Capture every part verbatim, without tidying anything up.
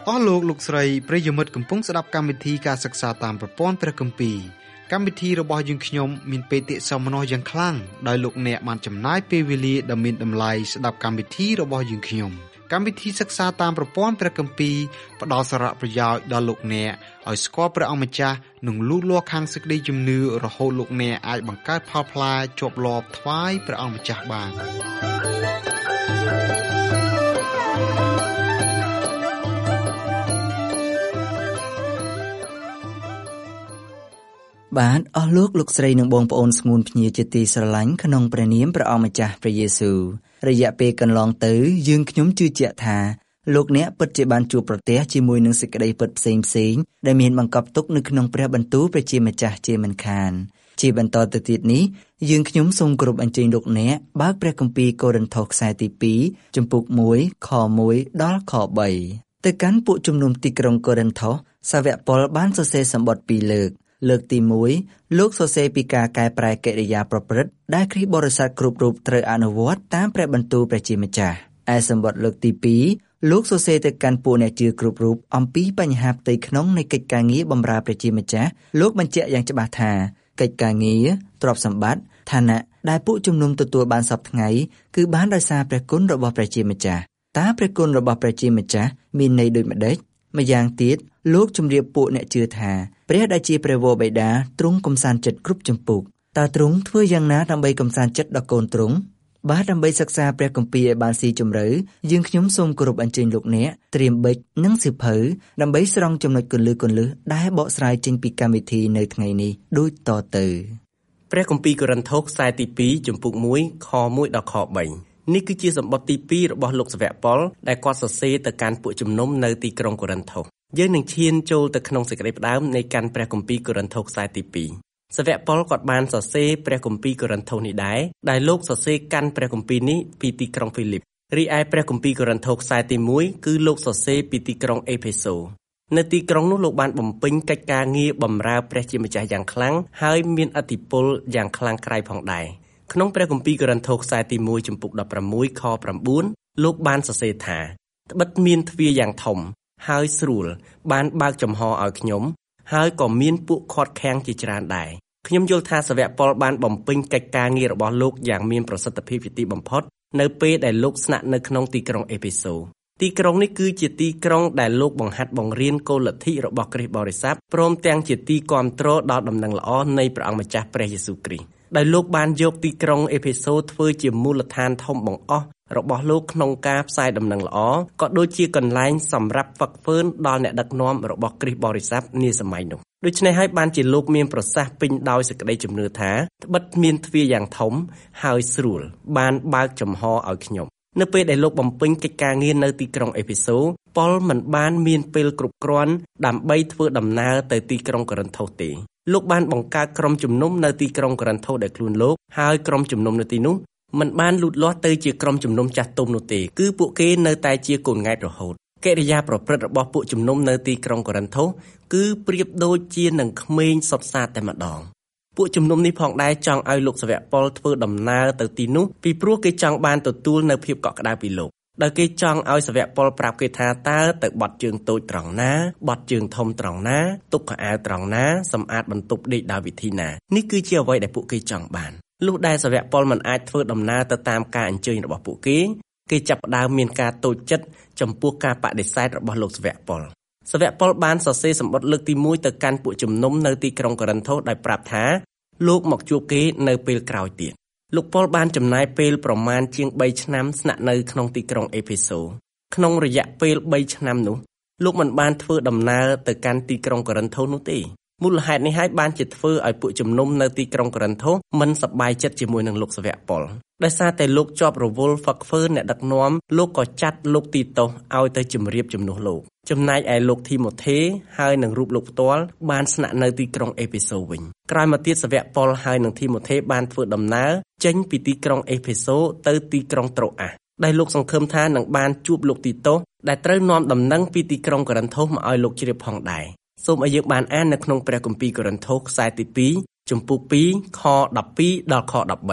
អស់លោកលោកស្រីប្រិយមិត្តកំពុងស្ដាប់កម្មវិធីការសិក្សាតាមប្រព័ន្ធព្រះគម្ពីរកម្មវិធីរបស់យើងខ្ញុំមានបេតិសោមនស្សយ៉ាងខ្លាំងដោយលោកអ្នកបានចំណាយពេលវេលាដ៏មានតម្លៃស្ដាប់កម្មវិធីរបស់យើងខ្ញុំកម្មវិធីសិក្សាតាមប្រព័ន្ធព្រះគម្ពីរផ្ដល់សារៈប្រយោជន៍ដល់លោកអ្នកឲ្យស្គាល់ព្រះអង្គម្ចាស់និងលូតលាស់ខាងសេចក្តីជំនឿរហូតលោកអ្នកអាចបង្កើតផលផ្លែជាប់លាប់ថ្វាយព្រះអង្គម្ចាស់បានបាទអស់លោកលោកស្រីនិងបងប្អូនស្ងួនភ្ញាជាទីស្រឡាញ់ក្នុងព្រះនាមព្រះអង្គម្ចាស់ព្រះយេស៊ូវរយៈពេលកន្លងទៅយើងខ្ញុំជឿជាក់ថាលោកអ្នកពិតជាបានជួបប្រទះជាមួយនឹងសេចក្តីពិតផ្សេងផ្សេងដែលមានបង្កប់ទុកនៅក្នុងព្រះបន្ទូលព្រះជាម្ចាស់ជាមិនខានជាបន្តទៅទៀតនេះយើងខ្ញុំសូមគោរពអញ្ជើញលោកអ្នកបើកព្រះគម្ពីរកូរិនថូសខ្សែទីពីរជំពូកមួយខមួយដល់ខបីទៅកាន់ពួកជំនុំទីក្រុងកូរិនថូសសាវកប៉ុលបានសរសេរសម្បត្តិពីរលើកលើកទីមួយលោកសរសេរពីការកែប្រែកិរិយាប្រព្រឹត្តដែលគ្រីស្ទបរិស័ទគ្រប់រូបត្រូវអនុវត្តតាមព្រះបន្ទូលព្រះជាម្ចាស់ឯសម្បត្តិលើកទីពីរលោកសរសេរទៅកាន់ពួកអ្នកជឿគ្រប់រូបអំពីបញ្ហាផ្ទៃក្នុងនៃកិច្ចការងារបម្រើព្រះជាម្ចាស់លោកបញ្ជាក់យ៉ាងច្បាស់ថាកិច្ចការងារទ្រព្យសម្បត្តិឋានៈដែលពួកជំនុំទទួលបានសពថ្ងៃគឺបានដោយសារព្រះគុណរបស់ព្រះជាម្ចាស់តើព្រះគុណរបស់ព្រះជាម្ចាស់មានន័យដូចម្តេចម្យ៉ាងទៀតលោកជម្រាបពួកអ្នកជឿថាព្រះដែលជាព្រះវរបិតាទ្រង់កំសាន្តចិត្តគ្រប់ចម្ពោះតើទ្រង់ធ្វើយ៉ាងណាដើម្បីកំសាន្តចិត្តដល់កូនទ្រង់បាទដើម្បីសិក្សាព្រះគម្ពីរឲ្យបានស៊ីជម្រៅយើងខ្ញុំសូមគោរពអញ្ជើញលោកអ្នកត្រៀមប៊ិចនិងសៀវភៅដើម្បីស្រង់ចំណុចគន្លឹះគន្លឹះដែលបកស្រាយចេញពីកម្មវិធីនៅថ្ងៃនេះដូចតទៅព្រះគម្ពីរកូរិនថូសខ្សែទីពីរជំពូកមួយខមួយដល់ខបីនេះគឺជាសម្បត្តិទីពីររបស់លោកសាវកប៉ុលដែលគាត់សរសេរទៅកាន់ពួកជំនុំនៅទីក្រុងកូរិនថូសយើងនឹងឈានចូលទៅក្នុងសេចក្តីផ្ដើមនៃកាន់ព្រះគម្ពីរកូរិនថូសខ្សែទីពីរសាវកប៉ុលគាត់បានសរសេរព្រះគម្ពីរកូរិនថូសនេះដែរដែលលោកសរសេរកាន់ព្រះគម្ពីរនេះពីទីក្រុងហ្វីលីបរីឯព្រះគម្ពីរកូរិនថូសខ្សែទីមួយគឺលោកសរសេរពីទីក្រុងអេផេសូនៅទីក្រុងនោះលោកបានបំពេញកិច្ចការងារបម្រើព្រះជាម្ចាស់យ៉ាងខ្លាំងហើយមានឥទ្ធិពលយ៉ាងខ្លាំងក្លាយផងដែរក្នុងព្រះគម្ពីរកូរិនថូសខ្សែទីមួយចំពុកដប់ប្រាំមួយខប្រាំបួនលោកបានសរសេរថាត្បិតមានទ្វារយ៉ាងធំហើយស្រួលបានបើកចំហឲ្យខ្ញុំហើយក៏មានពួកខាត់ខាំងជាច្រើនដែរខ្ញុំយល់ថាសាវកប៉ុលបានបំពេញកិច្ចការងាររបស់លោកយ៉ាងមានប្រសិទ្ធភាពជាទីបំផុតនៅពេលដែលលោកស្នាក់នៅក្នុងទីក្រុងអេផេសូទីក្រុងនេះគឺជាទីក្រុងដែលលោកបង្ហាត់បង្រៀនគោលលទ្ធិរបស់គ្រីស្ទបរិស័ទព្រមទាំងជាទីគាំទ្រដល់ដំណឹងល្អនៃព្រះអង្គម្ចាស់ព្រះយេស៊ូវគ្រីស្ទដោយលោកបានយកទីក្រុងអេផេសូធ្វើជាមូលដ្ឋានធំបង្អស់របស់លោកក្នុងការផ្សាយដំណឹងល្អក៏ដូចជាកន្លែងសម្រាប់ហ្វឹកហ្វឺនដល់អ្នកដឹកនាំរបស់គ្រីស្ទបរិស័ទនាសម័យនោះដូច្នេះហើយបានជាលោកមានប្រសាសន៍ពេញដោយសេចក្តីជំនឿថាត្បិតមានទ្វារយ៉ាងធំហើយស្រួលបានបើកចំហឲ្យខ្ញុំនៅពេលដែលលោកបំពេញកិច្ចការងារនៅទីក្រុងអេផេសូប៉ុលមិនបានមានពេលគ្រប់គ្រាន់ដើម្បីធ្វើដំណើរទៅទីក្រុងកូរិនថូសទេលោកបានបង្កើតក្រុមជំនុំនៅទីក្រុងកូរិនថូសដែលខ្លួនលោកហើយក្រុមជំនុំនៅទីនោះមិនបានលូតលាស់ទៅជាក្រុមជំនុំចាស់ទុំនោះទេគឺពួកគេនៅតែជាកូនង៉ែតរហូតកិរិយាប្រព្រឹត្តរបស់ពួកជំនុំនៅទីក្រុងកូរិនថូសគឺប្រៀបដូចជានឹងក្មេងសុទ្ធសាធតែម្ដងពួកជំនុំនេះផងដែរចង់ឲ្យលោកសាវកប៉ុលធ្វើដំណើរទៅទីនោះពីព្រោះគេចង់បានទទួលនៅភាពកក់ក្ដៅពីលោកដោយគេចង់ឲ្យសាវកប៉ុលប្រាប់គេថាតើទៅបត់ជើងតូចត្រង់ណាបត់ជើងធំត្រង់ណាទុកខោអាវត្រង់ណាសម្អាតបន្ទប់ដេកដោយវិធីណានេះគឺជាអ្វីដែលពួកគេចង់បានលុះដែលសាវកប៉ុលមិនអាចធ្វើដំណើរទៅតាមការអញ្ជើញរបស់ពួកគេគេចាប់ផ្ដើមមានការតូចចិត្តចំពោះការបដិសេធរបស់លោកសាវកប៉ុលសាវកប៉ុលបានសរសេរសម្បត្តិលើកទីមួយទៅកាន់ពួកជំនុំនៅទីក្រុងកូរិនថូសដោយប្រាប់ថាលោកមកជួបគេនៅពេលក្រោយទៀតលោកប៉ុលបានចំណាយពេលប្រមាណជាងបីឆ្នាំស្នាក់នៅក្នុងទីក្រុងអេផេសូក្នុងរយៈពេលបីឆ្នាំនោះលោកមិនបានធ្វើដំណើរទៅកាន់ទីក្រុងកូរិនថូសនោះទេមូលហេតុនេះហើយបានជាធ្វើឲ្យពួកជំនុំនៅទីក្រុងកូរិនថូសមិនសប្បាយចិត្តជាមួយនឹងលោកសាវកប៉ុលដោយសារតែលោកជាប់រវល់ហ្វឹកហ្វឺនអ្នកដឹកនាំលោកក៏ចាត់លោកទីតុសឲ្យទៅជម្រាបជំនួសលោកចំណែកឯលោកធីម៉ូថេហើយនឹងរូបលោកផ្ទាល់បានស្នាក់នៅទីក្រុងអេផេសូវិញក្រោយមកទៀតសាវកប៉ុលហើយនឹងធីម៉ូថេបានធ្វើដំណើរចេញពីទីក្រុងអេផេសូទៅទីក្រុងត្រូអាសដែលលោកសង្ឃឹមថានឹងបានជួបលោកទីតុសដែលត្រូវនាំដំណឹងពីទីក្រុងកូរិនថូសមកឲ្យលោកជ្រាបផងដែរសូមឲ្យយើងបានអាននៅក្នុងព្រះគម្ពីរកូរិនថូសខ្សែទីពីរជំពូកពីរខដប់ពីរដល់ខដប់បី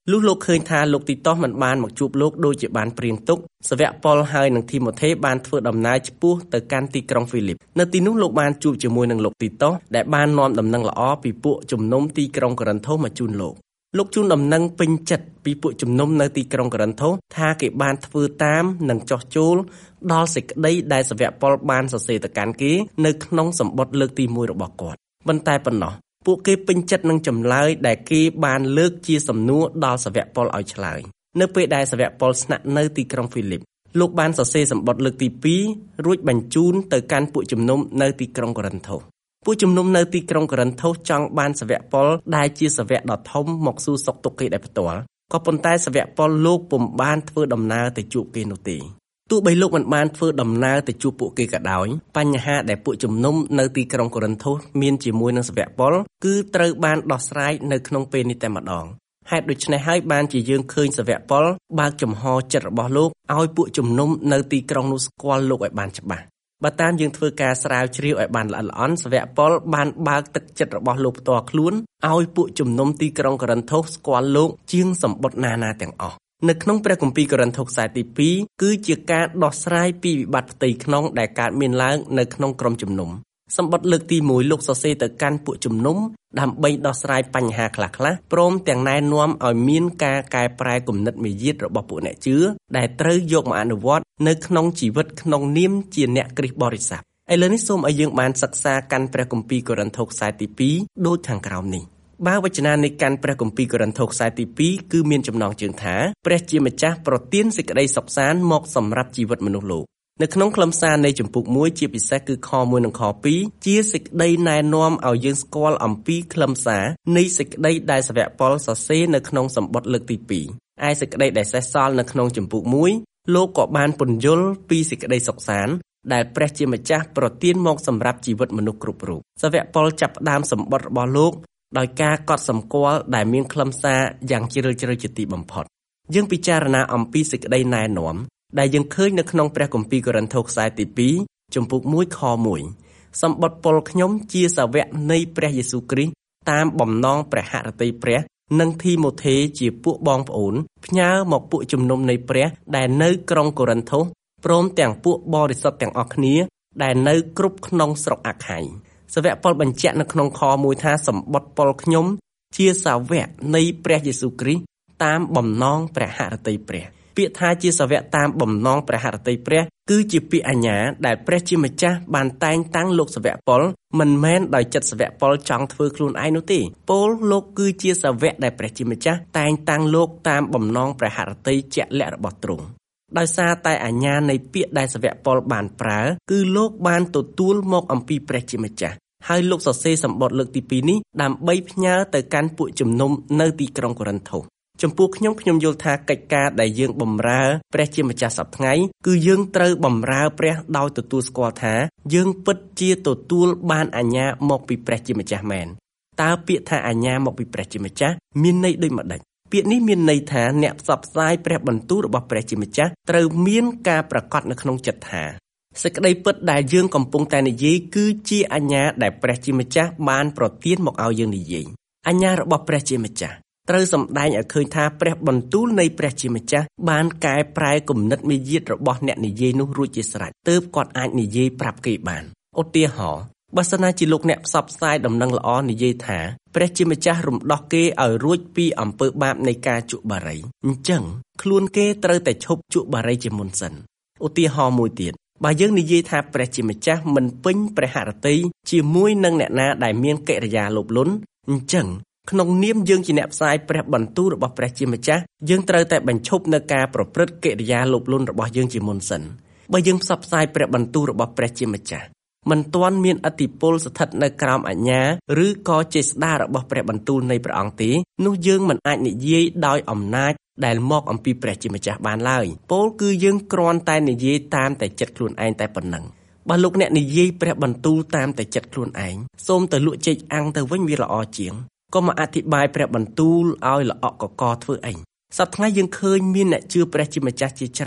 លុះលោកឃើញថាលោកទីតូសមិនបានមកជួបលោកដូចជាបានព្រៀងទុកសាវកប៉ុលហើយនិងធីម៉ូថេបានធ្វើដំណើរឆ្ពោះទៅកាន់ទីក្រុងហ្វីលីបនៅទីនោះលោកបានជួបជាមួយនឹងលោកទីតូសដែលបាននាំដំណឹងល្អពីពួកជំនុំទីក្រុងកូរិនថូសមកជូនលោកលោកជូនដំណឹងពេញចិត្តពីពួកជំនុំនៅទីក្រុងកូរិនថូសថាគេបានធ្វើតាមនិងចោះចូលដល់សេចក្តីដែលសាវកប៉ុលបានសរសេរទៅកាន់គេនៅក្នុងសម្បត្តិលើកទីមួយរបស់គាត់ប៉ុន្តែប៉ុណ្ណោះពួកគេពេញចិត្តនឹងចម្លើយដែលគេបានលើកជាសំណួរដល់សាវកប៉ុលឲ្យឆ្លើយនៅពេលដែលសាវកប៉ុលស្នាក់នៅទីក្រុងហ្វីលីបលោកបានសរសេរសម្បត្តិលើកទីពីររួចបញ្ជូនទៅកាន់ពួកជំនុំនៅទីក្រុងកូរិនថូសពួកជំនុំនៅទីក្រុងកូរិនថូសចង់បានសាវកប៉ុលដែលជាសាវកដ៏ធំមកសួរសុខទុក្ខគេដោយផ្ទាល់ក៏ប៉ុន្តែសាវកប៉ុលលោកពុំបានធ្វើដំណើរទៅជួបគេនោះទេទោះបីលោកមិនបានធ្វើដំណើរទៅជួបពួកគេក៏ដោយបញ្ហាដែលពួកជំនុំនៅទីក្រុងកូរិនថូសមានជាមួយនឹងសាវកប៉ុលគឺត្រូវបានដោះស្រាយនៅក្នុងពេលនេះតែម្ដងហេតុដូច្នេះហើយបានជាយើងឃើញសាវកប៉ុលបើកចំហចិត្តរបស់លោកឲ្យពួកជំនុំនៅទីក្រុងនោះស្គាល់លោកឲ្យបានច្បាស់បើតាមយើងធ្វើការស្រាវជ្រាវឲ្យបានល្អិតល្អន់សាវកប៉ុលបានបើកទឹកចិត្តរបស់លោកផ្ទាល់ខ្លួនឲ្យពួកជំនុំទីក្រុងកូរិនថូសស្គាល់លោកជាងសម្បត្តិណាណាទាំងអស់នៅក្នុងព្រះគម្ពីរកូរិនថូសខ្សែទីពីរគឺជាការដោះស្រាយពីវិបត្តិផ្ទៃក្នុងដែលកើតមានឡើងនៅក្នុងក្រុមជំនុំសម្បត្តិលើកទីមួយលោកសរសេរទៅកាន់ពួកជំនុំដើម្បីដោះស្រាយបញ្ហាខ្លះៗព្រមទាំងណែនាំឲ្យមានការកែប្រែគំនិតមាយាទរបស់ពួកអ្នកជឿដែលត្រូវយកមកអនុវត្តនៅក្នុងជីវិតក្នុងនាមជាអ្នកគ្រីស្ទបរិស័ទឥឡូវនេះសូមឲ្យយើងបានសិក្សាកាន់ព្រះគម្ពីរកូរិនថូសខ្សែទីពីរដូចខាងក្រោមនេះបើវចនានៃកាន់ព្រះគម្ពីរកូរិនថូសខ្សែទីពីរគឺមានចំណងជើងថាព្រះជាម្ចាស់ប្រទានសេចក្តីសុខសាន្តមកសម្រាប់ជីវិតមនុស្សលោកនៅក្នុងខ្លឹមសារនៃជំពូកមួយជាពិសេសគឺខមួយនិងខពីរជាសេចក្តីណែនាំឲ្យយើងស្គាល់អំពីខ្លឹមសារនៃសេចក្តីដែលសាវកប៉ុលសរសេរនៅក្នុងសម្បត្តិលើកទីពីរឯសេចក្តីដែលសេសសល់នៅក្នុងជំពូកមួយលោកក៏បានពន្យល់ពីសេចក្តីសុខសាន្តដែលព្រះជាម្ចាស់ប្រទានមកសម្រាប់ជីវិតមនុស្សគ្រប់រូបសាវកប៉ុលចាប់ផ្ដើមសម្បត្តិរបស់លោកដោយការកត់សម្គាល់ដែលមានខ្លឹមសារយ៉ាងជ្រាលជ្រៅជាទីបំផុតយើងពិចារណាអំពីសេចក្តីណែនាំដែលយើងឃើញនៅក្នុងព្រះគម្ពីរកូរិនថូសខ្សែទីពីរជំពូកមួយខមួយសម្បត្តិពលខ្ញុំជាសាវកនៃព្រះយេស៊ូវគ្រីស្ទតាមបំណងព្រះហឫទ័យព្រះនិងធីម៉ូថេជាពួកបងប្អូនផ្ញើមកពួកជំនុំនៃព្រះដែលនៅក្រុងកូរិនថូសព្រមទាំងពួកបរិសុទ្ធទាំងអស់គ្នាដែលនៅគ្រប់ក្នុងស្រុកអាខ័យសាវកប៉ុលបញ្ជាក់នៅក្នុងខមួយថាសម្បត្តិពលខ្ញុំជាសាវកនៃព្រះយេស៊ូវគ្រីស្ទតាមបំណងព្រះហឫទ័យព្រះពាក្យថាជាសាវកតាមបំណងព្រះហឫទ័យព្រះគឺជាពាក្យអាជ្ញាដែលព្រះជាម្ចាស់បានតែងតាំងលោកសាវកប៉ុលមិនមែនដោយចិត្តសាវកប៉ុលចង់ធ្វើខ្លួនឯងនោះទេពោលលោកគឺជាសាវកដែលព្រះជាម្ចាស់តែងតាំងលោកតាមបំណងព្រះហឫទ័យជាក់លាក់របស់ទ្រង់ដោយសារតែអាជ្ញានៃពាក្យដែលសាវកប៉ុលបានប្រើគឺលោកបានទទួលមកអំពីព្រះជាម្ចាស់ហើយលោកសរសេរសម្បត្តិលើកទីពីរនេះដើម្បីផ្ញើទៅកាន់ពួកជំនុំនៅទីក្រុងកូរិនថូសចំពោះខ្ញុំខ្ញុំយល់ថាកិច្ចការដែលយើងបម្រើព្រះជាម្ចាស់សប្តាហ៍ថ្ងៃគឺយើងត្រូវបម្រើព្រះដោយទទួលស្គាល់ថាយើងពិតជាទទួលបានអាជ្ញាមកពីព្រះជាម្ចាស់មែនតើពាក្យថាអាជ្ញាមកពីព្រះជាម្ចាស់មានន័យដូចម្តេចពាក្យនេះមានន័យថាអ្នកផ្សព្វផ្សាយព្រះបន្ទូលរបស់ព្រះជាម្ចាស់ត្រូវមានការប្រកាសនៅក្នុងចិត្តថាសេចក្តីពិតដែលយើងកំពុងតែនិយាយគឺជាអាជ្ញាដែលព្រះជាម្ចាស់បានប្រទានមកឲ្យយើងនិយាយអាជ្ញារបស់ព្រះជាម្ចាស់ត្រូវសម្ដែងឲ្យឃើញថាព្រះបន្ទូលនៃព្រះជាម្ចាស់បានកែប្រែគំនិតមាយាទរបស់អ្នកនិយាយនោះរួចជាស្រេចទើបគាត់អាចនិយាយប្រាប់គេបានឧទាហរណ៍បើសិនណាជាលោកអ្នកផ្សព្វផ្សាយដំណឹងល្អនិយាយថាព្រះជាម្ចាស់រំដោះគេឲ្យរួចពីអំពើបាបនៃការជក់បារីអញ្ចឹងខ្លួនគេត្រូវតែឈប់ជក់បារីជាមុនសិនឧទាហរណ៍មួយទៀតបើយើងនិយាយថាព្រះជាម្ចាស់មិនពេញព្រះហឫទ័យជាមួយនឹងអ្នកណាដែលមានកិរិយាលោភលន់អញ្ចឹងក្នុងនាមយើងជាអ្នកផ្សាយព្រះបន្ទូលរបស់ព្រះជាម្ចាស់យើងត្រូវតែបញ្ឈប់នៅការប្រព្រឹត្តកិរិយាលោភលន់របស់យើងជាមុនសិនបើយើងផ្សព្វផ្សាយព្រះបន្ទូលរបស់ព្រះជាម្ចាស់មិនទាន់មានឥទ្ធិពលស្ថិតនៅក្រោមអាជ្ញាឬក៏ចេស្តារបស់ព្រះបន្ទូលនៃព្រះអង្គទេនោះយើងមិនអាចនិយាយដោយអំណាចដែលមកអំពីព្រះជាម្ចាស់បានឡើយពោលគឺយើងគ្រាន់តែនិយាយតាមតែចិត្តខ្លួនឯងតែប៉ុណ្ណឹងបើលោកអ្នកនិយាយព្រះបន្ទូលតាមតែចិត្តខ្លួនឯងសូមទៅលក់ចេកអាំងទៅវិញវាល្អជាងកុំមកអធិប្បាយព្រះបន្ទូលឲ្យល្អក់កកធ្វើអីសប្តាហ៍ថ្ងៃយើងឃើញមានអ្នកជឿព្រះជាម្ចាស់ជាច្រើន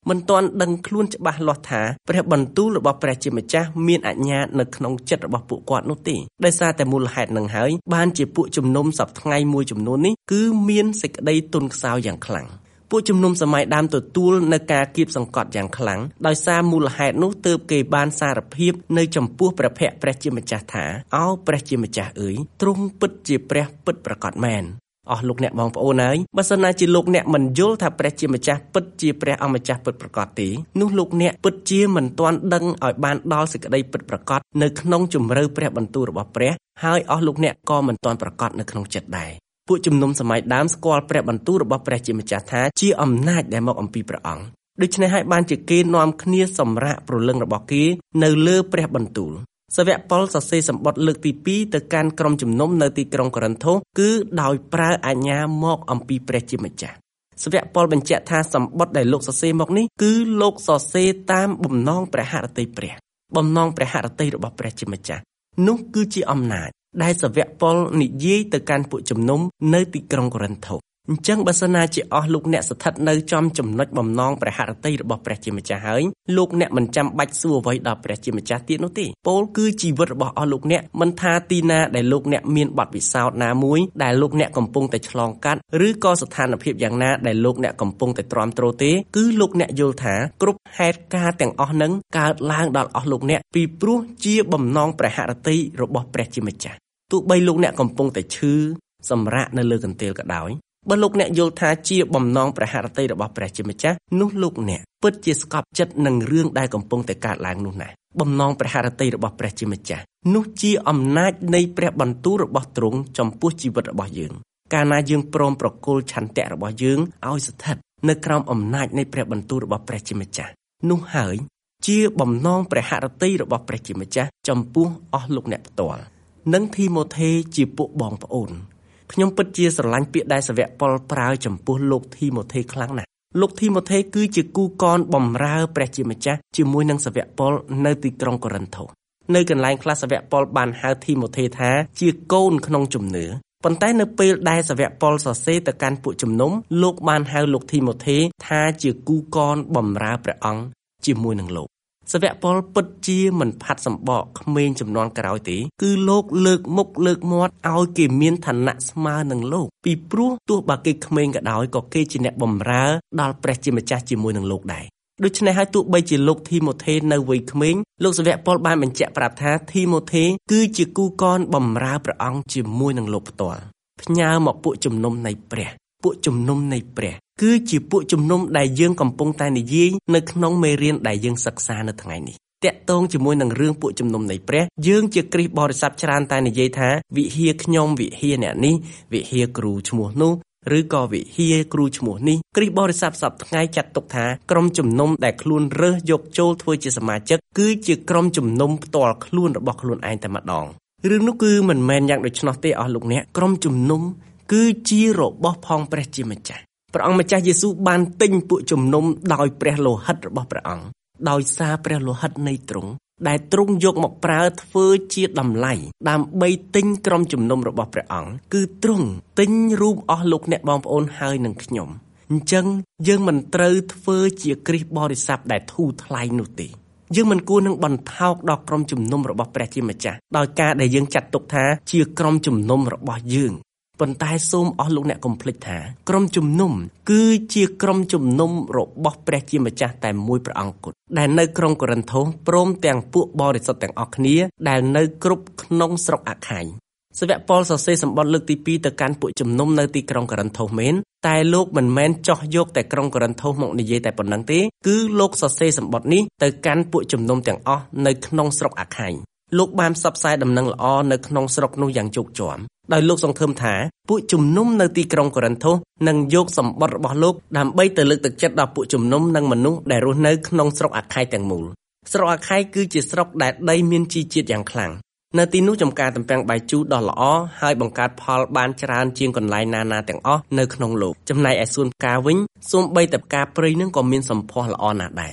មិនទាន់ដឹងខ្លួនច្បាស់លាស់ថាព្រះបន្ទូលរបស់ព្រះជាម្ចាស់មានអាជ្ញានៅក្នុងចិត្តរបស់ពួកគាត់នោះទេដោយសារតែមូលហេតុនឹងហើយបានជាពួកជំនុំសប្តាហ៍ថ្ងៃមួយចំនួននេះគឺមានសេចក្តីទន់ខ្សោយយ៉ាងខ្លាំងពួកជំនុំសម័យដើមទទួលនៅការគៀបសង្កត់យ៉ាងខ្លាំងដោយសារមូលហេតុនោះទើបគេបានសារភាពនៅចំពោះព្រះភ័ក្ត្រព្រះជាម្ចាស់ថាអោព្រះជាម្ចាស់អើយទ្រង់ពិតជាព្រះពិតប្រាកដមែនអស់លោកអ្នកបងប្អូនហើយបើសិនណាជាលោកអ្នកមិនយល់ថាព្រះជាម្ចាស់ពិតជាព្រះអម្ចាស់ពិតប្រាកដទេនោះលោកអ្នកពិតជាមិនទាន់ដឹងឲ្យបានដល់សេចក្តីពិតប្រាកដនៅក្នុងជម្រៅព្រះបន្ទូលរបស់ព្រះហើយអស់លោកអ្នកក៏មិនទាន់ប្រាកដនៅក្នុងចិត្តដែរពួកជំនុំសម័យដើមស្គាល់ព្រះបន្ទូលរបស់ព្រះជាម្ចាស់ថាជាអំណាចដែលមកអំពីព្រះអង្គដូច្នេះហើយបានជាគេនាំគ្នាសម្រាកព្រលឹងរបស់គេនៅលើព្រះបន្ទូលសាវកប៉ុលសរសេរសម្បត្តិលើកទីពីរទៅកាន់ក្រុមជំនុំនៅទីក្រុងកូរិនថូសគឺដោយប្រើអាជ្ញាមកអំពីព្រះជាម្ចាស់សាវកប៉ុលបញ្ជាក់ថាសម្បត្តិដែលលោកសរសេរមកនេះគឺលោកសរសេរតាមបំណងព្រះហឫទ័យព្រះបំណងព្រះហឫទ័យរបស់ព្រះជាម្ចាស់នោះគឺជាអំណាចដែលសាវកប៉ុលនិយាយទៅកាន់ពួកជំនុំនៅទីក្រុងកូរិនថូសអញ្ចឹងបើសិនណាជាអស់លោកអ្នកស្ថិតនៅចំចំណុចបំណងព្រះហឫទ័យរបស់ព្រះជាម្ចាស់ហើយលោកអ្នកមិនចាំបាច់សួរអ្វីដល់ព្រះជាម្ចាស់ទៀតនោះទេពោលគឺជីវិតរបស់អស់លោកអ្នកមិនថាទីណាដែលលោកអ្នកមានបទពិសោធន៍ណាមួយដែលលោកអ្នកកំពុងតែឆ្លងកាត់ឬក៏ស្ថានភាពយ៉ាងណាដែលលោកអ្នកកំពុងតែទ្រាំទ្រទេគឺលោកអ្នកយល់ថាគ្រប់ហេតុការណ៍ទាំងអស់នឹងកើតឡើងដល់អស់លោកអ្នកពីព្រោះជាបំណងព្រះហឫទ័យរបស់ព្រះជាម្ចាស់ទោះបីលោកអ្នកកំពុងតែឈឺសម្រាកនៅលើកន្ទេលក៏ដោយបើលោកអ្នកយល់ថាជាបំណងព្រះហឫទ័យរបស់ព្រះជាម្ចាស់នោះលោកអ្នកពិតជាស្កប់ចិត្តនឹងរឿងដែលកំពុងតែកើតឡើងនោះណាបំណងព្រះហឫទ័យរបស់ព្រះជាម្ចាស់នោះជាអំណាចនៃព្រះបន្ទូលរបស់ទ្រង់ចំពោះជីវិតរបស់យើងកាលណាយើងព្រមប្រគល់ឆន្ទៈរបស់យើងឲ្យស្ថិតនៅក្រោមអំណាចនៃព្រះបន្ទូលរបស់ព្រះជាម្ចាស់នោះហើយជាបំណងព្រះហឫទ័យរបស់ព្រះជាម្ចាស់ចំពោះអស់លោកអ្នកផ្ទាល់និងធីម៉ូថេជាពួកបងប្អូនខ្ញុំពិតជាស្រឡាញ់ពាក្យដែលសាវកប៉ុលប្រើចំពោះលោកធីម៉ូថេខ្លាំងណាស់លោកធីម៉ូថេគឺជាគូកនបម្រើព្រះជាម្ចាស់ជាមួយនឹងសាវកប៉ុលនៅទីក្រុងកូរិនថូសនៅកន្លែងខ្លះសាវកប៉ុលបានហៅធីម៉ូថេថាជាកូនក្នុងជំនឿប៉ុន្តែនៅពេលដែលសាវកប៉ុលសរសេរទៅកាន់ពួកជំនុំលោកបានហៅលោកធីម៉ូថេថាជាគូកនបម្រើព្រះអង្គជាមួយនឹងលោកសាវកប៉ុលពិតជាមិនផាត់សម្បកក្មេងចំនួនក្រោយទេគឺលោកលើកមុខលើកមាត់ឲ្យគេមានឋានៈស្មើនឹងលោកពីព្រោះទោះបើគេក្មេងក៏ដោយក៏គេជាអ្នកបម្រើដល់ព្រះជាម្ចាស់ជាមួយនឹងលោកដែរដូច្នេះហើយទោះបីជាលោកធីម៉ូថេនៅវ័យក្មេងលោកសាវកប៉ុលបានបញ្ជាក់ប្រាប់ថាធីម៉ូថេគឺជាគូកនបម្រើព្រះអង្គជាមួយនឹងលោកផ្ទាល់ផ្ញើមកពួកជំនុំនៃព្រះពួកជំនុំនៃព្រះគឺជាពួកជំនុំដែលយើងកំពុងតែនិយាយនៅក្នុងមេរៀនដែលយើងសិក្សានៅថ្ងៃនេះតាក់ទងជាមួយនឹងរឿងពួកជំនុំនៃព្រះយើងជាគ្រីស្ទបរិស័ទច្រើនតែនិយាយថាវិហារខ្ញុំវិហារអ្នកនេះវិហារគ្រូឈ្មោះនោះឬក៏វិហារគ្រូឈ្មោះនេះគ្រីស្ទបរិស័ទសប្តាហ៍ថ្ងៃចាត់ទុកថាក្រុមជំនុំដែលខ្លួនរើសយកចូលធ្វើជាសមាជិកគឺជាក្រុមជំនុំផ្ទាល់ខ្លួនរបស់ខ្លួនឯងតែម្ដងរឿងនោះគឺមិនមែនយ៉ាងដូច្នោះទេអស់លោកអ្នកក្រុមជំនុំគឺជារបស់ផងព្រះជាម្ចាស់ព្រះអង្គម្ចាស់យេស៊ូវបានទិញពួកជំនុំដោយព្រះលោហិតរបស់ព្រះអង្គដោយសារព្រះលោហិតនៃទ្រង់ដែលទ្រង់យកមកប្រើធ្វើជាតម្លៃដើម្បីទិញក្រុមជំនុំរបស់ព្រះអង្គគឺទ្រង់ទិញរូបអស់លោកអ្នកបងប្អូនហើយនឹងខ្ញុំអញ្ចឹងយើងមិនត្រូវធ្វើជាគ្រីស្ទបរិស័ទដែលធូរថ្លៃនោះទេយើងមិនគួរនឹងបន្ថោកដល់ក្រុមជំនុំរបស់ព្រះជាម្ចាស់ដោយការដែលយើងចាត់ទុកថាជាក្រុមជំនុំរបស់យើងប៉ុន្តែសូមអស់លោកអ្នកកុំភ្លេចថាក្រុមជំនុំគឺជាក្រុមជំនុំរបស់ព្រះជាម្ចាស់តែមួយព្រះអង្គគត់ដែលនៅក្រុងកូរិនថូសព្រមទាំងពួកបរិសុទ្ធទាំងអស់គ្នាដែលនៅគ្រប់ក្នុងស្រុកអាខាយសាវកប៉ុលសរសេរសម្បត្តិលើកទីពីរទៅកាន់ពួកជំនុំនៅទីក្រុងកូរិនថូសមែនតែលោកមិនមែនចោះយកតែក្រុងកូរិនថូសមកនិយាយតែប៉ុណ្្នឹងទេគឺលោកសរសេរសម្បត្តិនេះទៅកាន់ពួកជំនុំទាំងអស់នៅក្នុងស្រុកអាខាយលោកបានផ្សព្វផ្សាយដំណឹងល្អនៅក្នុងស្រុកនោះយ៉ាងជោគជ័យដោយលោកសង្ឃឹមថាពួកជំនុំនៅទីក្រុងកូរិនថូសនឹងយកសម្បត្តិរបស់លោកដើម្បីទៅលើកទឹកចិត្តដល់ពួកជំនុំនិងមនុស្សដែលរស់នៅក្នុងស្រុកអាខាយទាំងមូលស្រុកអាខាយគឺជាស្រុកដែលដីមានជីជាតិយ៉ាងខ្លាំងនៅទីនោះចំការទំពាំងបាយជូរដ៏ល្អហើយបង្កើតផលបានច្រើនជាងកន្លែងណាណាទាំងអស់នៅក្នុងលោកចំណែកឯសួនផ្កាវិញសូម្បីតែផ្កាព្រៃនឹងក៏មានសម្ផស្សល្អណាស់ដែរ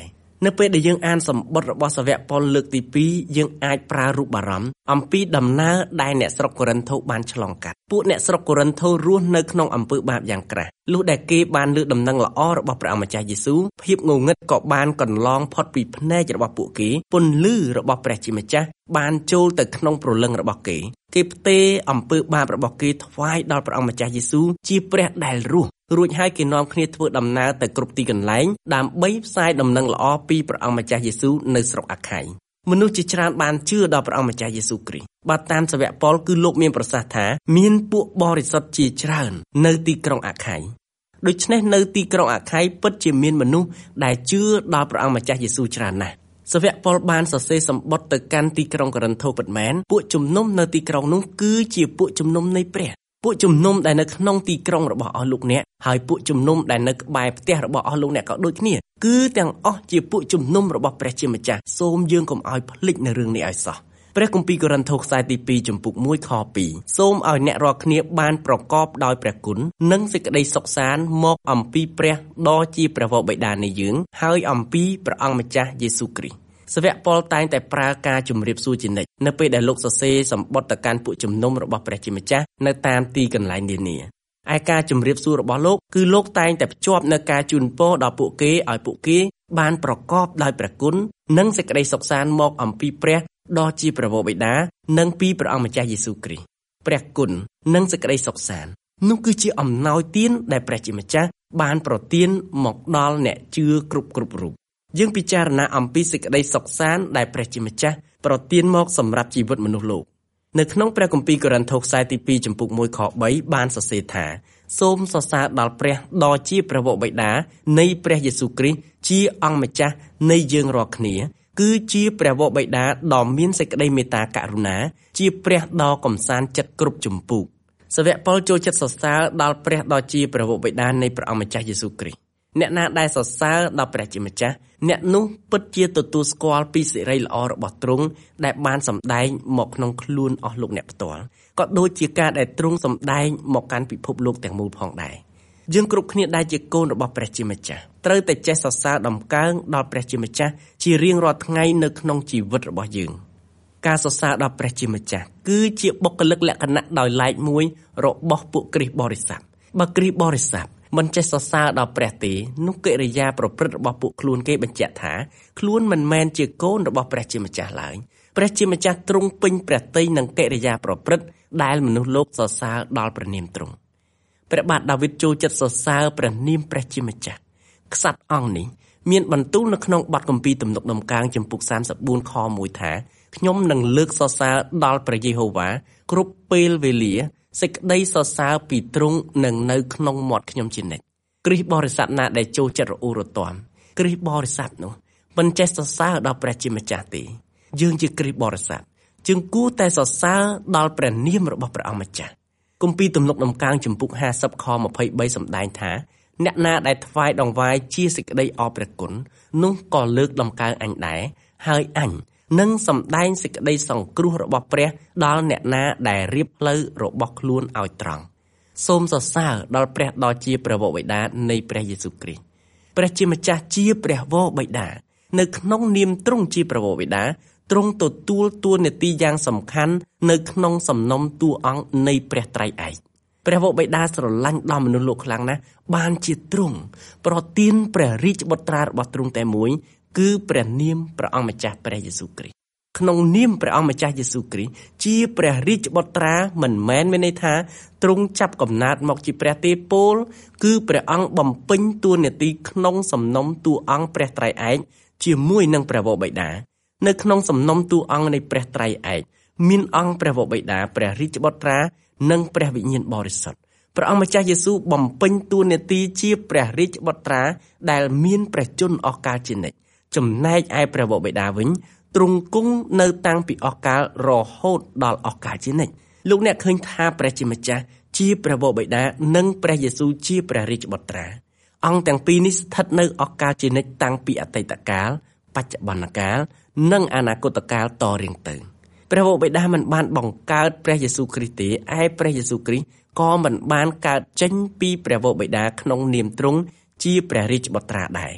នៅពេលដែលយើងអានសម្បត្តិរបស់សាវកប៉ុលលើកទីពីរយើងអាចប្រើរូបអារម្មណ៍អំពីដំណើរដែលអ្នកស្រុកកូរិនថូបានឆ្លងកាត់ពួកអ្នកស្រុកកូរិនថូរស់នៅក្នុងអំពើបាបយ៉ាងក្រាស់លុះដែលគេបានលើកដំណឹងល្អរបស់ព្រះអង្គម្ចាស់យេស៊ូវភាពងងឹតក៏បានកន្លងផុតពីភ្នែករបស់ពួកគេពន្លឺរបស់ព្រះជាម្ចាស់បានចូលទៅក្នុងព្រលឹងរបស់គេគេផ្ទេរអំពើបាបរបស់គេថ្វាយដល់ព្រះអង្គម្ចាស់យេស៊ូវជាព្រះដែលរស់រួចហើយគេនាំគ្នាធ្វើដំណើរទៅគ្រប់ទីកន្លែងដើម្បីផ្សាយដំណឹងល្អពីព្រះអង្គម្ចាស់យេស៊ូវនៅស្រុកអាខ័យមនុស្សជាច្រើនបានជឿដល់ព្រះអង្គម្ចាស់យេស៊ូវគ្រីស្ទបាទតាមសាវកប៉ុលគឺលោកមានប្រសាសន៍ថាមានពួកបរិសុទ្ធជាច្រើននៅទីក្រុងអាខ័យដូច្នេះនៅទីក្រុងអាខ័យពិតជាមានមនុស្សដែលជឿដល់ព្រះអង្គម្ចាស់យេស៊ូវច្រើនណាស់សាវកប៉ុលបានសរសេរសម្បត្តិទៅកាន់ទីក្រុងកូរិនថូពិតមែនពួកជំនុំនៅទីក្រុងនោះគឺជាពួកជំនុំនៃព្រះពួកជំនុំដែលនៅក្នុងទីក្រុងរបស់អស់លោកអ្នកហើយពួកជំនុំដែលនៅក្បែរផ្ទះរបស់អស់លោកអ្នកក៏ដូចគ្នាគឺទាំងអស់ជាពួកជំនុំរបស់ព្រះជាម្ចាស់សូមយើងកុំឲ្យភ្លេចនៅរឿងនេះឲ្យសោះព្រះគម្ពីរកូរិនថូខ្សែទីពីរចំពុកមួយខពីរសូមឲ្យអ្នករាល់គ្នាបានប្រកបដោយព្រះគុណនិងសេចក្តីសុខសាន្តមកអំពីព្រះដ៏ជាព្រះវរបិតានៃយើងហើយអំពីព្រះអង្គម្ចាស់យេស៊ូវគ្រីស្ទសាវកប៉ុលតែងតែប្រើការជម្រាបសួរជានិច្ចនៅពេលដែលលោកសរសេរសម្បត្តិទៅកាន់ពួកជំនុំរបស់ព្រះជាម្ចាស់នៅតាមទីកន្លែងនានាឯការជម្រាបសួររបស់លោកគឺលោកតែងតែភ្ជាប់នៅការជូនពរដល់ពួកគេឲ្យពួកគេបានប្រកបដោយព្រះគុណនិងសេចក្តីសុខសាន្តមកអំពីព្រះដ៏ជាព្រះវរបិតានិងពីព្រះអង្គម្ចាស់យេស៊ូវគ្រីស្ទព្រះគុណនិងសេចក្តីសុខសាន្តនោះគឺជាអំណោយទានដែលព្រះជាម្ចាស់បានប្រទានមកដល់អ្នកជឿគ្រប់គ្រប់រូបយើងពិចារណាអំពីសេចក្តីសុខសាន្តដែលព្រះជាម្ចាស់ប្រទានមកសម្រាប់ជីវិតមនុស្សលោកនៅក្នុងព្រះគម្ពីរកូរិនថូខ្សែទីពីរចំពុកមួយខបីបានសរសេរថាសូមសរសើរដល់ព្រះដ៏ជាព្រះវរបិតានៃព្រះយេស៊ូវគ្រីស្ទជាអង្គម្ចាស់នៃយើងរាល់គ្នាគឺជាព្រះវរបិតាដ៏មានសេចក្តីមេត្តាករុណាជាព្រះដ៏កំសាន្តចិត្តគ្រប់ជំពូកសាវកប៉ុលចូលចិត្តសរសើរដល់ព្រះដ៏ជាព្រះវរបិតានៃព្រះអង្គម្ចាស់យេស៊ូវគ្រីស្ទអ្នកណាដែលសរសើរដល់ព្រះជាម្ចាស់អ្នកនោះពិតជាទទួលស្គាល់ពីសិរីល្អរបស់ទ្រង់ដែលបានសម្ដែងមកក្នុងខ្លួនអស់លោកអ្នកផ្ទាល់ក៏ដូចជាការដែលទ្រង់សម្ដែងមកកាន់ពិភពលោកទាំងមូលផងដែរយើងគ្រប់គ្នាដែលជាកូនរបស់ព្រះជាម្ចាស់ត្រូវតែចេះសរសើរដំកើងដល់ព្រះជាម្ចាស់ជារៀងរាល់ថ្ងៃនៅក្នុងជីវិតរបស់យើងការសរសើរដល់ព្រះជាម្ចាស់គឺជាបុគ្គលិកលក្ខណៈដោយឡែកមួយរបស់ពួកគ្រីស្ទបរិស័ទបើគ្រីស្ទបរិស័ទមិនចេះសរសើរដល់ព្រះទេនោះកិរិយាប្រព្រឹត្តរបស់ពួកខ្លួនគេបញ្ជាក់ថាខ្លួនមិនមែនជាកូនរបស់ព្រះជាម្ចាស់ឡើយព្រះជាម្ចាស់ទ្រង់ពេញព្រះទ័យនឹងកិរិយាប្រព្រឹត្តដែលមនុស្សលោកសរសើរដល់ព្រះនាមទ្រង់ព្រះបាទដាវីតចូលចិត្តសរសើរព្រះនាមព្រះជាម្ចាស់ក្សត្រអង្គនេះមានបន្ទូលនៅក្នុងបទគម្ពីរទំនុកដំកើងចំពុកសាមសិបបួនខមួយថាខ្ញុំនឹងលើកសរសើរដល់ព្រះយេហូវ៉ាគ្រប់ពេលវេលាសេចក្តីសរសើរពីទ្រង់នឹងនៅក្នុងមាត់ខ្ញុំជានិច្ចគ្រីស្ទបរិស័ទណាដែលចូលចិត្តរអ៊ូរទាំគ្រីស្ទបរិស័ទនោះមិនចេះសរសើរដល់ព្រះជាម្ចាស់ទេយើងជាគ្រីស្ទបរិស័ទយើងគួរតែសរសើរដល់ព្រះនាមរបស់ព្រះអង្គម្ចាស់គម្ពីរទំនុកដំកើងចំពុកហាសិបខម្ភៃបីសម្ដែងថាអ្នកណាដែលថ្វាយដង្វាយជាសេចក្តីអរព្រះគុណនោះក៏លើកដំកើងអញដែរហើយអញនឹងសម្ដែងសេចក្តីសង្គ្រោះរបស់ព្រះដល់អ្នកណាដែលរៀបផ្លូវរបស់ខ្លួនឲ្យត្រង់សូមសរសើរដល់ព្រះដ៏ជាព្រះវរបិតានៃព្រះយេស៊ូវគ្រីស្ទព្រះជាម្ចាស់ជាព្រះវរបិតានៅក្នុងនាមទ្រង់ជាព្រះវរបិតាទ្រង់ទទួលតួនាទីយ៉ាងសំខាន់នៅក្នុងសំណុំតួអង្គនៃព្រះត្រៃឯកព្រះវរបិតាស្រឡាញ់ដល់មនុស្សលោកខ្លាំងណាស់បានជាទ្រង់ប្រទានព្រះរាជបុត្រារបស់ទ្រង់តែមួយគឺព្រះនាមព្រះអង្គម្ចាស់ព្រះយេស៊ូវគ្រីស្ទក្នុងនាមព្រះអង្គម្ចាស់យេស៊ូវគ្រីស្ទជាព្រះរាជបុត្រាមិនមែនមានន័យថាទ្រង់ចាប់កំណើតមកជាព្រះទេពោលគឺព្រះអង្គបំពេញតួនាទីក្នុងសំណុំតួអង្គព្រះត្រៃឯកជាមួយនឹងព្រះវរបិតានៅក្នុងសំណុំតួអង្គនៃព្រះត្រៃឯកមានអង្គព្រះវរបិតាព្រះរាជបុត្រានិងព្រះវិញ្ញាណបរិសុទ្ធព្រះអង្គម្ចាស់យេស៊ូវបំពេញតួនាទីជាព្រះរាជបុត្រាដែលមានព្រះជន្មអស់កាលជានិច្ចចំណែកឯព្រះវរបិតាវិញទ្រង់គង់នៅតាំងពីអស់កាលរហូតដល់អស់កាលជានិច្ចលោកអ្នកឃើញថាព្រះជាម្ចាស់ជាព្រះវរបិតានិងព្រះយេស៊ូវជាព្រះរាជបុត្រាអង្គទាំងពីរនេះស្ថិតនៅអស់កាលជានិច្ចតាំងពីអតីតកាលបច្ចុប្បន្នកាលនិងអនាគតកាលតរៀងទៅព្រះវរបិតាមិនបានបង្កើតព្រះយេស៊ូវគ្រីស្ទទេឯព្រះយេស៊ូវគ្រីស្ទក៏មិនបានកើតចេញពីព្រះវរបិតាក្នុងនាមទ្រង់ជាព្រះរាជបុត្រាដែរ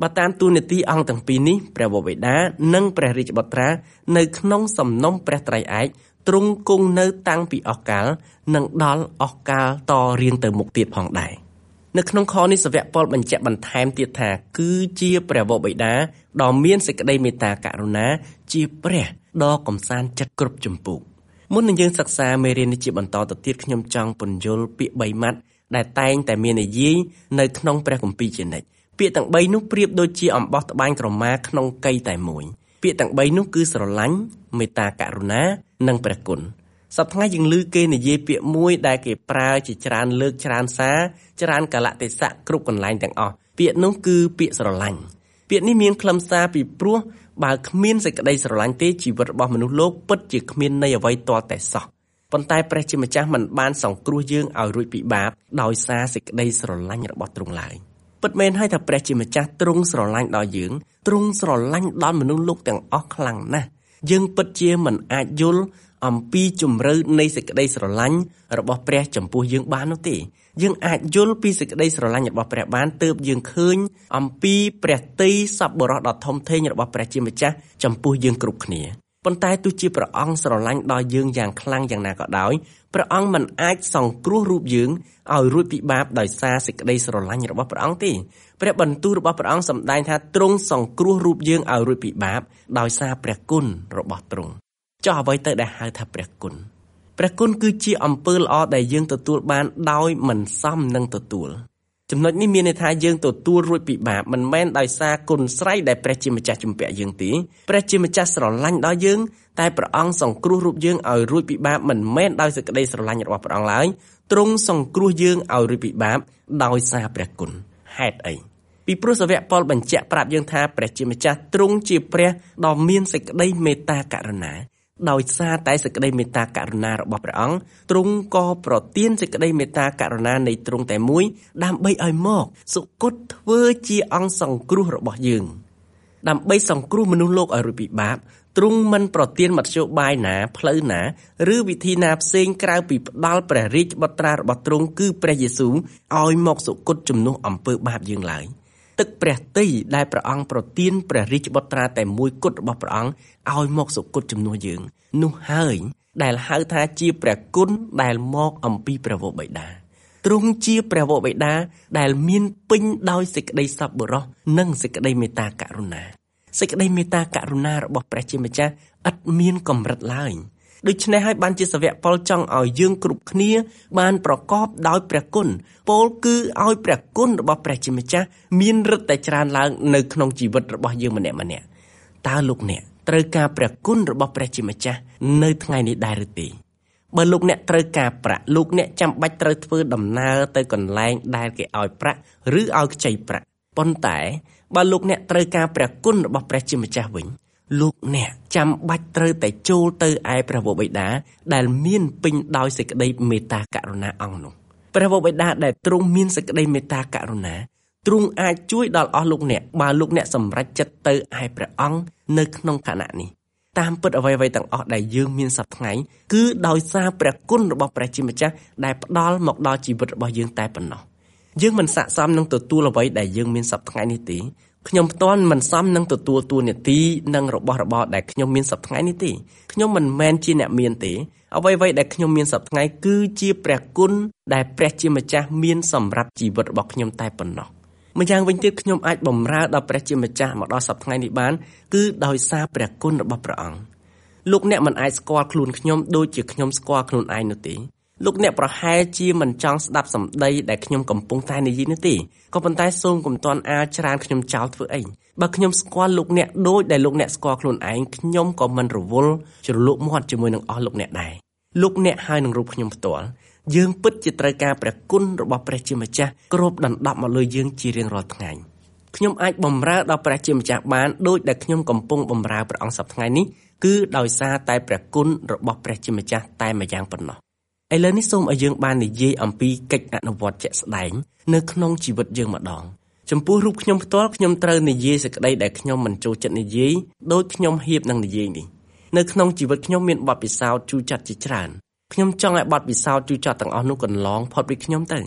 បើតាមទូនាទីអង្គទាំងពីរនេះព្រះវរបិតានិងព្រះរាជបុត្រានៅក្នុងសំណុំព្រះត្រៃឯកទ្រង់គង់នៅតាំងពីអស់កលនិងដល់អស់កលតរៀងទៅមុខទៀតផងដែរនៅក្នុងខនេះសាវកប៉ុលបញ្ជាក់បន្ថែមទៀតថាគឺជាព្រះវរបិតាដ៏មានសេចក្តីមេត្តាករុណាជាព្រះដ៏កំសាន្តចិត្តគ្រប់ចម្ពោះមុននឹងយើងសិក្សាមេរៀននេះជាបន្តទៅទៀតខ្ញុំចង់ពន្យល់ពាក្យបីម៉ាត់ដែលតែងតែមាននិយាយនៅក្នុងព្រះគម្ពីរជានិច្ចពាក្យទាំងបីនោះប្រៀបដូចជាអំបោះត្បាញក្រមាក្នុងកីតែមួយពាក្យទាំងបីនោះគឺស្រឡាញ់មេត្តាករុណានិងព្រះគុណសប្តាហ៍ថ្ងៃយើងឮគេនិយាយពាក្យមួយដែលគេប្រើជាច្រើនលើកច្រើនសារច្រើនកលៈទេសៈគ្រប់កន្លែងទាំងអស់ពាក្យនោះគឺពាក្យស្រឡាញ់ពាក្យនេះមានខ្លឹមសារពីព្រោះបើគ្មានសេចក្តីស្រឡាញ់ទេជីវិតរបស់មនុស្សលោកពិតជាគ្មានន័យអ្វីទាល់តែសោះប៉ុន្តែព្រះជាម្ចាស់មិនបានសង្គ្រោះយើងឲ្យរួចពីបាបដោយសារសេចក្តីស្រឡាញ់របស់ទ្រង់ឡើយពិតមែនហើយថាព្រះជាម្ចាស់ទ្រង់ស្រឡាញ់ដល់យើងទ្រង់ស្រឡាញ់ដល់មនុស្សលោកទាំងអស់ខ្លាំងណាស់យើងពិតជាមិនអាចយល់អំពីជំរឿនៃសេចក្តីស្រឡាញ់របស់ព្រះចំពោះយើងបាននោះទេយើងអាចយល់ពីសេចក្តីស្រឡាញ់របស់ព្រះបានទើបយើងឃើញអំពីព្រះទ័យសប្បុរសដ៏ធំធេងរបស់ព្រះជាម្ចាស់ចំពោះយើងគ្រប់គ្នាប៉ុន្តែទោះជាព្រះអង្គស្រឡាញ់ដល់យើងយ៉ាងខ្លាំងយ៉ាងណាក៏ដោយព្រះអង្គមិនអាចសង្គ្រោះរូបយើងឲ្យរួចពីបាបដោយសារសេចក្តីស្រឡាញ់របស់ព្រះអង្គទេព្រះបន្ទូលរបស់ព្រះអង្គសម្ដែងថាទ្រង់សង្គ្រោះរូបយើងឲ្យរួចពីបាបដោយសារព្រះគុណរបស់ទ្រង់ចុះអ្វីទៅដែលហៅថាព្រះគុណព្រះគុណគឺជាអំពើល្អដែលយើងទទួលបានដោយមិនសមនឹងទទួលចំណុចនេះមានន័យថាយើងទទួលរួចពីបាបមិនមែនដោយសារគុណស្រ័យដែលព្រះជាម្ចាស់ជំពាក់យើងទេព្រះជាម្ចាស់ស្រឡាញ់ដល់យើងតែព្រះអង្គសង្គ្រោះរូបយើងឲ្យរួចពីបាបមិនមែនដោយសេចក្តីស្រឡាញ់របស់ព្រះអង្គឡើយទ្រង់សង្គ្រោះយើងឲ្យរួចពីបាបដោយសារព្រះគុណហេតុអីពីព្រោះសាវកប៉ុលបញ្ជាក់ប្រាប់យើងថាព្រះជាម្ចាស់ទ្រង់ជាព្រះដ៏មានសេចក្តីមេត្តាករុណាដោយសារតែសេចក្តីមេត្តាករុណារបស់ព្រះអង្គទ្រង់ក៏ប្រទានសេចក្តីមេត្តាករុណានៃទ្រង់តែមួយដើម្បីឲ្យមកសុគតធ្វើជាអង្គសង្គ្រោះរបស់យើងដើម្បីសង្គ្រោះមនុស្សលោកឲ្យរួចពីបាបទ្រង់មិនប្រទានមធ្យោបាយណាផ្លូវណាឬវិធីណាផ្សេងក្រៅពីផ្ដាល់ព្រះរាជបុត្រារបស់ទ្រង់គឺព្រះយេស៊ូវឲ្យមកសុគតជំនួសអំពើបាបយើងឡើយទឹកព្រះទ័យដែលព្រះអង្គប្រទានព្រះរាជបុត្រាតែមួយគត់របស់ព្រះអង្គឲ្យមកសុគតជំនួសយើងនោះហើយដែលហៅថាជាព្រះគុណដែលមកអំពីព្រះវរបិតាទ្រង់ជាព្រះវរបិតាដែលមានពេញដោយសេចក្តីសប្បុរសនិងសេចក្តីមេត្តាករុណាសេចក្តីមេត្តាករុណារបស់ព្រះជាម្ចាស់ឥតមានកម្រិតឡើយដូច្នេះហើយបានជាសាវកប៉ុលចង់ឲ្យយើងគ្រប់គ្នាបានប្រកបដោយព្រះគុណពោលគឺឲ្យព្រះគុណរបស់ព្រះជាម្ចាស់មានឫទ្ធិតែច្រើនឡើងនៅក្នុងជីវិតរបស់យើងម្នាក់ម្នាក់តើលោកអ្នកត្រូវការព្រះគុណរបស់ព្រះជាម្ចាស់នៅថ្ងៃនេះដែរឬទេបើលោកអ្នកត្រូវការប្រាក់លោកអ្នកចាំបាច់ត្រូវធ្វើដំណើរទៅកន្លែងដែលគេឲ្យប្រាក់ឬឲ្យខ្ចីប្រាក់ប៉ុន្តែបើលោកអ្នកត្រូវការព្រះគុណរបស់ព្រះជាម្ចាស់វិញលោកអ្នកចាំបាច់ត្រូវតែចូលទៅឯព្រះវរបិតាដែលមានពេញដោយសេចក្តីមេត្តាករុណាអង្គនោះព្រះវរបិតាដែលទ្រង់មានសេចក្តីមេត្តាករុណាទ្រង់អាចជួយដល់អស់លោកអ្នកបើលោកអ្នកសម្រេចចិត្តទៅឯព្រះអង្គនៅក្នុងខណៈនេះតាមពិតអ្វីៗទាំងអស់ដែលយើងមានសប្តាហ៍ថ្ងៃគឺដោយសារព្រះគុណរបស់ព្រះជាម្ចាស់ដែលផ្ដល់មកដល់ជីវិតរបស់យើងតែប៉ុណ្ណោះយើងមិនស័ក្តិសមនឹងទទួលអ្វីដែលយើងមានសប្តាហ៍ថ្ងៃនេះទេខ្ញុំផ្ទាល់មិនសមនឹងទទួលតួនាទីនិងរបស់របរដែលខ្ញុំមានសប្តាហ៍ថ្ងៃនេះទេខ្ញុំមិនមែនជាអ្នកមានទេអ្វីៗដែលខ្ញុំមានសប្តាហ៍ថ្ងៃគឺជាព្រះគុណដែលព្រះជាម្ចាស់មានសម្រាប់ជីវិតរបស់ខ្ញុំតែប៉ុណ្ណោះម្យ៉ាងវិញទៀតខ្ញុំអាចបម្រើដល់ព្រះជាម្ចាស់មកដល់សប្តាហ៍ថ្ងៃនេះបានគឺដោយសារព្រះគុណរបស់ព្រះអង្គលោកអ្នកមិនអាចស្គាល់ខ្លួនខ្ញុំដូចជាខ្ញុំស្គាល់ខ្លួនឯងនោះទេលោកអ្នកប្រហែលជាមិនចង់ស្ដាប់សម្ដីដែលខ្ញុំកំពុងតែនិយាយនោះទេក៏ប៉ុន្តែសូមកុំទាន់អាលច្រើនខ្ញុំចោលធ្វើអីបើខ្ញុំស្គាល់លោកអ្នកដូចដែលលោកអ្នកស្គាល់ខ្លួនឯងខ្ញុំក៏មិនរវល់ជ្រលក់មាត់ជាមួយនឹងអស់លោកអ្នកដែរលោកអ្នកហើយនឹងរូបខ្ញុំផ្ទាល់យើងពិតជាត្រូវការព្រះគុណរបស់ព្រះជាម្ចាស់គ្របដណ្ដប់មកលើយើងជារៀងរាល់ថ្ងៃខ្ញុំអាចបម្រើដល់ព្រះជាម្ចាស់បានដូចដែលខ្ញុំកំពុងបម្រើព្រះអង្គសប្តាហ៍ថ្ងៃនេះគឺដោយសារតែព្រះគុណរបស់ព្រះជាម្ចាស់តែម្យ៉ាងប៉ុណ្ណោះឥឡូវនេះសូមឲ្យយើងបាននិយាយអំពីកិច្ចអនុវត្តជាក់ស្ដែងនៅក្នុងជីវិតយើងម្ដងចំពោះរូបខ្ញុំផ្ទាល់ខ្ញុំត្រូវនិយាយសេចក្តីដែលខ្ញុំមិនចូលចិត្តនិយាយដូចខ្ញុំហ៊ាននឹងនិយាយនេះនៅក្នុងជីវិតខ្ញុំមានបទពិសោធន៍ជូរចត់ជាច្រើនខ្ញុំចង់ឲ្យបទពិសោធន៍ជូរចត់ទាំងអស់នោះកន្លងផុតពីខ្ញុំទៅ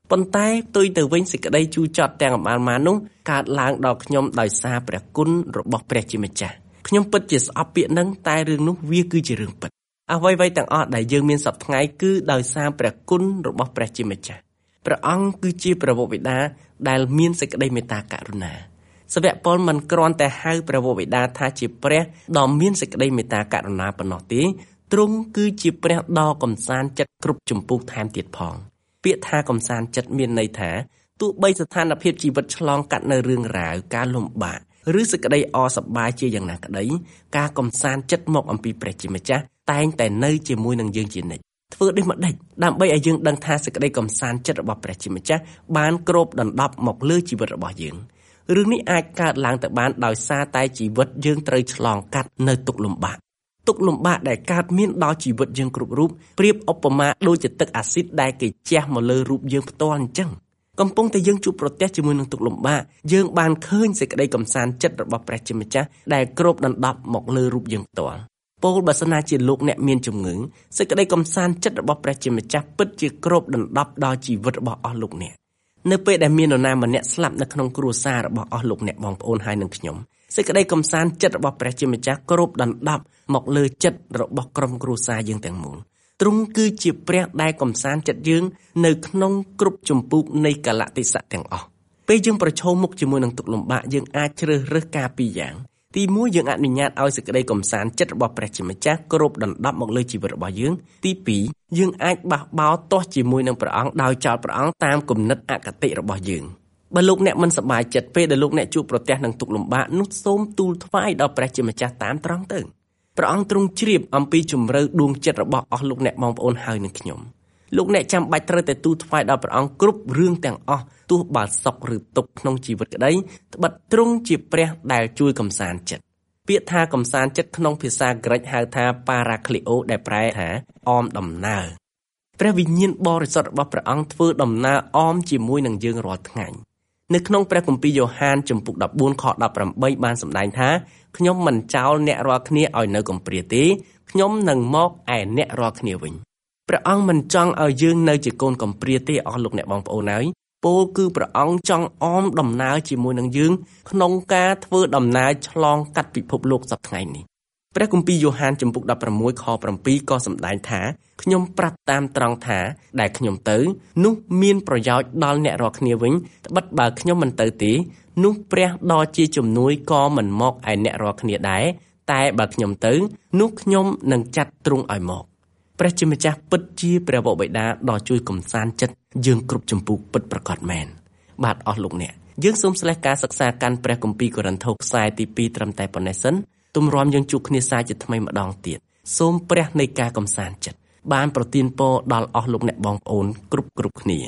ប៉ុន្តែផ្ទុយទៅវិញសេចក្តីជូរចត់ទាំងអម្បានៗនោះកើតឡើងដល់ខ្ញុំដោយសារព្រះគុណរបស់ព្រះជាម្ចាស់ខ្ញុំពិតជាស្អប់ពាក្យហ្នឹងតែរឿងនោះវាគឺជារឿងពិតអ្វីៗទាំងអស់ដែលយើងមានសពថ្ងៃគឺដោយសារព្រះគុណរបស់ព្រះជាម្ចាស់ព្រះអង្គគឺជាព្រះវរបិតាដែលមានសេចក្តីមេត្តាករុណាសាវកប៉ុលមិនគ្រាន់តែហៅព្រះវរបិតាថាជាព្រះដ៏មានសេចក្តីមេត្តាករុណាប៉ុណ្ណោះទេទ្រង់គឺជាព្រះដ៏កំសាន្តចិត្តគ្រប់ជំពូកថែមទៀតផងពាក្យថាកំសាន្តចិត្តមានន័យថាទោះបីស្ថានភាពជីវិតឆ្លងកាត់នៅរឿងរ៉ាវការលំបាកឬសេចក្តីអសប្បាយជាយ៉ាងណាក្តីការកំសាន្តចិត្តមកអំពីព្រះជាម្ចាស់តែងតែនៅជាមួយនឹងយើងជានិច្ចធ្វើដូចម្ដេចដើម្បីឲ្យយើងដឹងថាសេចក្តីកំសាន្តចិត្តរបស់ព្រះជាម្ចាស់បានគ្របដណ្ដប់មកលើជីវិតរបស់យើងរឿងនេះអាចកើតឡើងទៅបានដោយសារតែជីវិតយើងត្រូវឆ្លងកាត់នៅទុក្ខលំបាកទុក្ខលំបាកដែលកើតមានដល់ជីវិតយើងគ្រប់រូបប្រៀបឧបមាដូចជាទឹកអាស៊ីតដែលគេជះមកលើរូបយើងផ្ទាល់អញ្ចឹងកំពុងតែយើងជួបប្រទះជាមួយនឹងទុក្ខលំបាកយើងបានឃើញសេចក្តីកំសាន្តចិត្តរបស់ព្រះជាម្ចាស់ដែលគ្របដណ្ដប់មកលើរូបយើងផ្ទាល់ពោលបើសិនណាជាលោកអ្នកមានជំងឺសេចក្តីកំសាន្តចិត្តរបស់ព្រះជាម្ចាស់ពិតជាគ្របដណ្ដប់ដល់ជីវិតរបស់អស់លោកអ្នកនៅពេលដែលមាននរណាម្នាក់ស្លាប់នៅក្នុងគ្រួសាររបស់អស់លោកអ្នកបងប្អូនហើយនឹងខ្ញុំសេចក្តីកំសាន្តចិត្តរបស់ព្រះជាម្ចាស់គ្របដណ្ដប់មកលើចិត្តរបស់ក្រុមគ្រួសារយើងទាំងមូលទ្រង់គឺជាព្រះដែលកំសាន្តចិត្តយើងនៅក្នុងគ្រប់ជំពូកនៃកលៈទេសៈទាំងអស់ពេលយើងប្រឈមមុខជាមួយនឹងទុក្ខលំបាកយើងអាចជ្រើសរើសការពីរយ៉ាងទីមួយយើងអនុញ្ញាតឲ្យសេចក្តីកំសាន្តចិត្តរបស់ព្រះជាម្ចាស់គ្របដណ្ដប់មកលើជីវិតរបស់យើងទីពីរយើងអាចបះបោរទាស់ជាមួយនឹងព្រះអង្គដោយចោទព្រះអង្គតាមគំនិតអគតិរបស់យើងបើលោកអ្នកមិនសប្បាយចិត្តពេលដែលលោកអ្នកជួបប្រទះនឹងទុក្ខលំបាកនោះសូមទូលថ្វាយដល់ព្រះជាម្ចាស់តាមត្រង់ទៅព្រះអង្គទ្រង់ជ្រាបអំពីជំរឿដួងចិត្តរបស់អស់លោកអ្នកបងប្អូនហើយនឹងខ្ញុំលោកអ្នកចាំបាច់ត្រូវតែទូលថ្វាយដល់ព្រះអង្គគ្រប់រឿងទាំងអស់ទោះបើសុខឬទុក្ខក្នុងជីវិតក្តីត្បិតទ្រង់ជាព្រះដែលជួយកំសាន្តចិត្តពាក្យថាកំសាន្តចិត្តក្នុងភាសាក្រិកហៅថា Parakleo ដែលប្រែថាអមដំណើរព្រះវិញ្ញាណបរិសុទ្ធរបស់ព្រះអង្គធ្វើដំណើរអមជាមួយនឹងយើងរាល់ថ្ងៃនៅក្នុងព្រះគម្ពីរយ៉ូហានជំពូកដប់បួនខដប់ប្រាំបីបានសម្ដែងថាខ្ញុំមិនចោលអ្នករាល់គ្នាឲ្យនៅកំព្រាទេខ្ញុំនឹងមកឯអ្នករាល់គ្នាវិញព្រះអង្គមិនចង់ឲ្យយើងនៅជាកូនកំព្រាទេអស់លោកអ្នកបងប្អូនហើយពោលគឺព្រះអង្គចង់អមដំណើរជាមួយនឹងយើងក្នុងការធ្វើដំណើរឆ្លងកាត់ពិភពលោកសប្តាហ៍នេះព្រះគម្ពីរយ៉ូហានជំពូកដប់ប្រាំមួយខប្រាំពីរក៏សម្ដែងថាខ្ញុំប្រាប់តាមត្រង់ថាដែលខ្ញុំទៅនោះមានប្រយោជន៍ដល់អ្នករាល់គ្នាវិញត្បិតបើខ្ញុំមិនទៅទេនោះព្រះដ៏ជាជំនួយក៏មិនមកឯអ្នករាល់គ្នាដែរតែបើខ្ញុំទៅនោះខ្ញុំនឹងចាត់ទ្រង់ឲ្យមកព្រះជាម្ចាស់ពិតជាព្រះវរបិតាដ៏ជួយកំសាន្តចិត្តយើងគ្រប់ជំពូកពិតប្រាកដមែនបាទអស់លោកអ្នកយើងសូមស្លេះការសិក្សាកាន់ព្រះគម្ពីរកូរិនថូសខ្សែទីពីរត្រឹមតែប៉ុណ្ណេះសិនទម្រាំយើងជួបគ្នាសាជាថ្មីម្ដងទៀតសូមព្រះនៃការកំសាន្តចិត្តបានប្រទានពរដល់អស់លោកអ្នកបងប្អូនគ្រប់គ្រប់គ្នា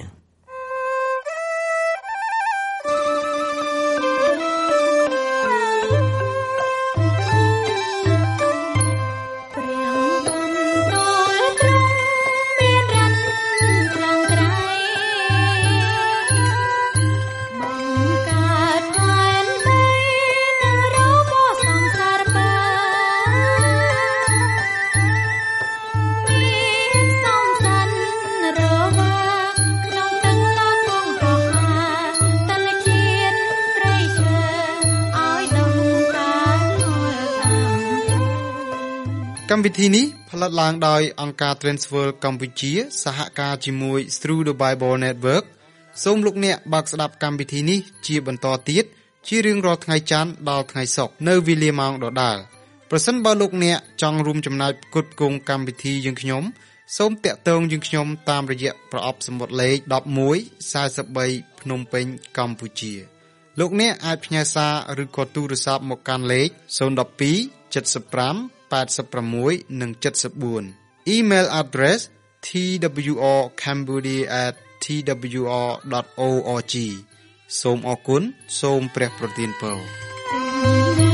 កម្មវិធីនេះផលិតឡើងដោយអង្គការ Transworld កម្ពុជាសហការជាមួយ Through the Bible Network សូមលោកអ្នកបើកស្ដាប់កម្មវិធីនេះជាបន្តទៀតជារៀងរាល់ថ្ងៃច័ន្ទដល់ថ្ងៃសុក្រនៅវេលាម៉ោងដដែលប្រសិនបើលោកអ្នកចង់រួមចំណែកផ្គត់ផ្គង់កម្មវិធីយើងខ្ញុំសូមតាក់ទងយើងខ្ញុំតាមរយៈប្រអប់សំបុត្រលេខដប់មួយ សែនបី ភ្នំពេញកម្ពុជាលោកអ្នកអាចផ្ញើសារឬក៏ទូរស័ព្ទមកកាន់លេខศูนย์ หนึ่ง สอง เจ็ด ห้า แปด หก និង เจ็ด สี่ Email address t w r cambodia at t w r dot org សូមអរគុណសូមព្រះប្រទានពរ